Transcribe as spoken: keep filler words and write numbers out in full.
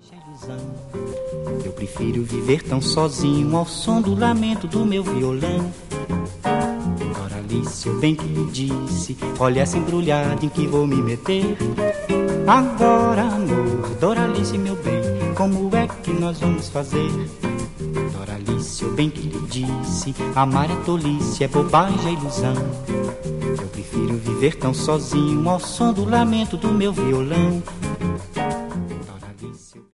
Eu prefiro viver tão sozinho ao som do lamento do meu violão. Doralice, eu bem que lhe disse, olha essa embrulhada em que vou me meter. Agora, amor, Doralice, meu bem, como é que nós vamos fazer? Doralice, eu bem que lhe disse, amar é tolice, é bobagem, é ilusão. Eu prefiro viver tão sozinho ao som do lamento do meu violão.